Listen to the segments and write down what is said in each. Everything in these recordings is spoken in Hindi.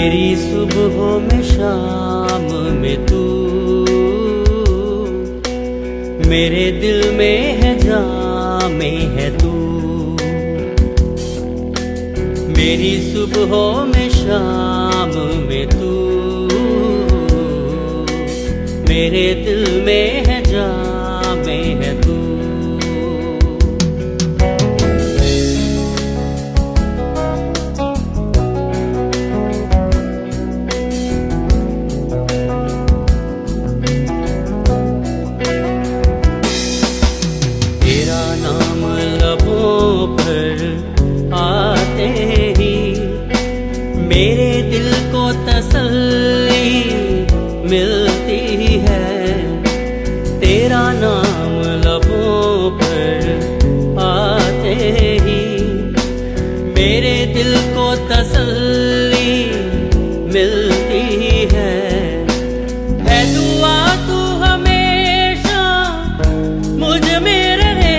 मेरी सुबहों में शाम में तू, मेरे दिल में है जामे है तू। मेरी सुबहों में शाम में तू, मेरे दिल में है जामे है तू। तेरा नाम लबों पर आते ही मेरे दिल को तसल्ली मिलती है। तेरा नाम लबों पर आते ही मेरे दिल को तसल्ली मिलती है। दुआ तू हमेशा मुझ में रहे,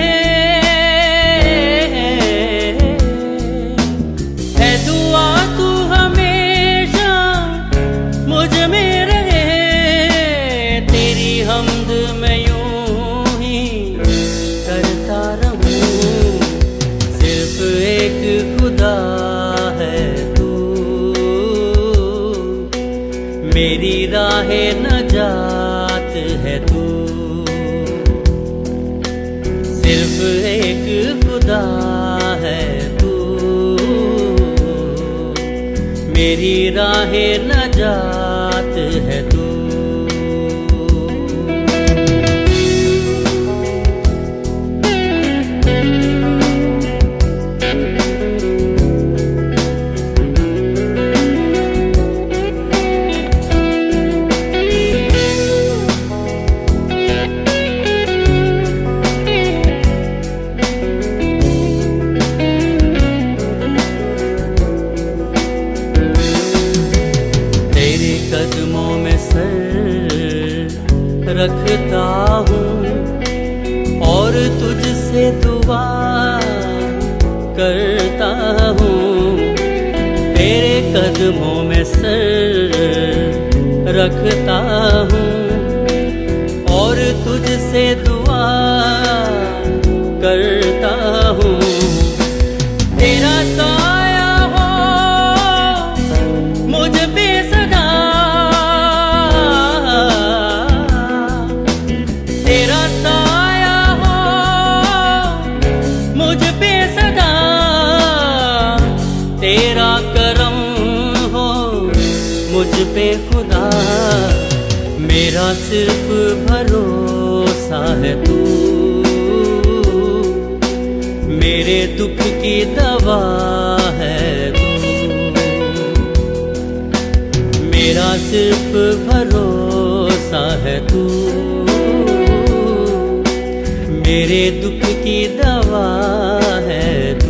है दुआ तू हमेशा मुझ में रहे। तेरी हमद मैं यूं ही करता रहूं, सिर्फ एक खुदा है तू, मेरी राहे नजात है तू। सिर्फ एक खुदा है तू, मेरी राहे नजात है तू। कदमों में सर रखता हूँ और तुझसे दुआ करता हूँ। तेरे कदमों में सर रखता हूँ और तुझसे दुआ करता हूँ। तेरा साया हो मुझ पे सदा, तेरा साया हो मुझ पे सदा। तेरा करम हो मुझ पे खुदा, मेरा सिर्फ भरोसा है तू, मेरे दुख की दवा है तू। मेरा सिर्फ भरोसा है तू, मेरे दुख की दवा है तू।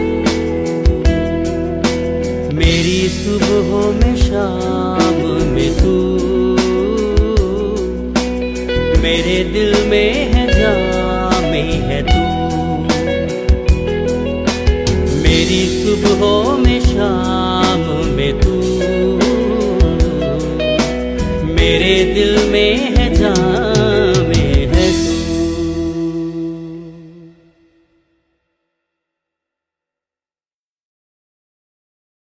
मेरी सुबहों में शाम में तू, मेरे दिल में है जामे है तू। मेरी सुबहों में शाम में तू, मेरे दिल में है जान